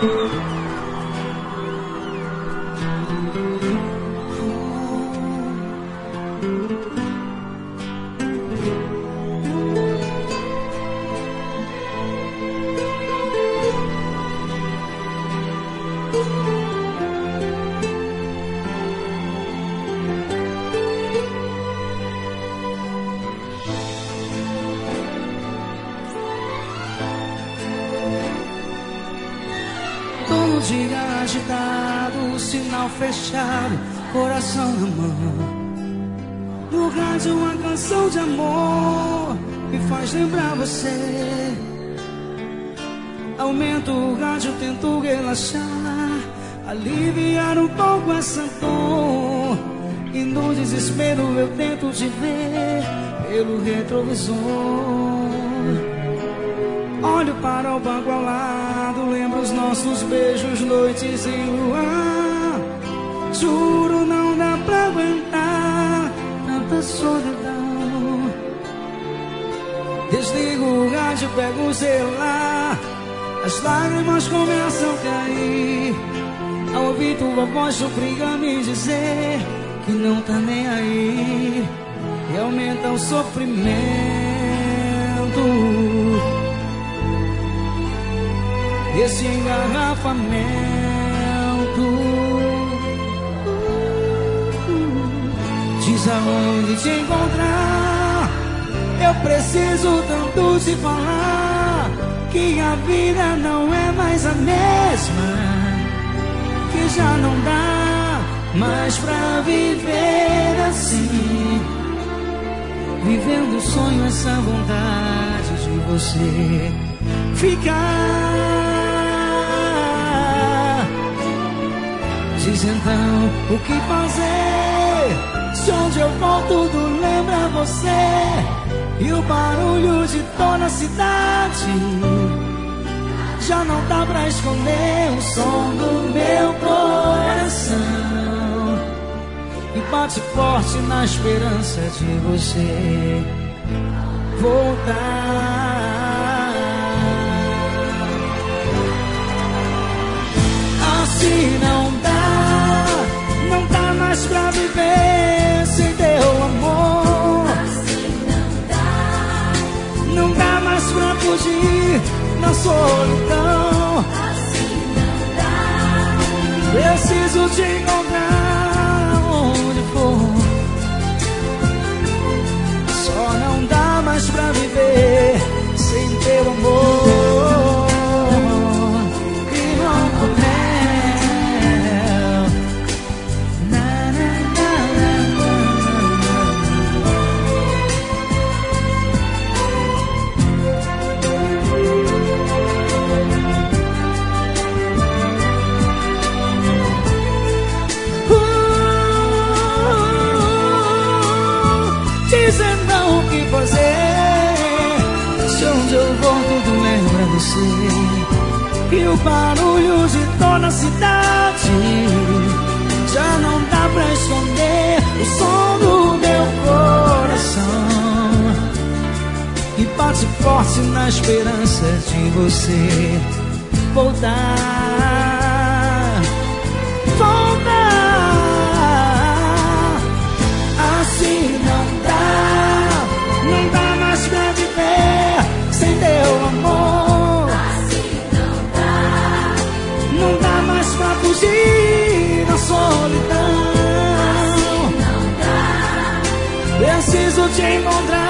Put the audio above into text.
Todo dia agitado, sinal fechado, coração na mão. No rádio uma canção de amor me faz lembrar você. Aumento o rádio, tento relaxar, aliviar um pouco essa dor. E no desespero eu tento te ver pelo retrovisor. Olho para o banco ao lado, lembro os nossos beijos, noites em luar. Juro, não dá pra aguentar tanta solidão. Desligo o rádio, pego o celular, as lágrimas começam a cair. Ao ouvir tua voz, obriga a me dizer que não tá nem aí. E aumenta o sofrimento. Esse engarrafamento. Diz aonde te encontrar. Eu preciso tanto te falar que a vida não é mais a mesma, que já não dá mais pra viver assim, vivendo o sonho, essa vontade de você ficar. Diz então o que fazer, se onde eu vou tudo lembra você. E o barulho de toda a cidade já não dá pra esconder o som do meu coração. E bate forte na esperança de você voltar. Assim não dá mais pra viver sem teu amor. Assim não dá mais pra fugir na solidão. Assim não dá. Preciso te encontrar onde for. Só não dá mais pra viver sem teu amor. E não comer. Dizendo o que fazer, se onde eu vou tudo lembra você. E o barulho de toda a cidade já não dá pra esconder o som do meu coração. E bate forte na esperança de você voltar. Assim não dá mais pra viver sem teu amor. Assim não dá mais pra fugir na solidão. Assim não dá. Preciso te encontrar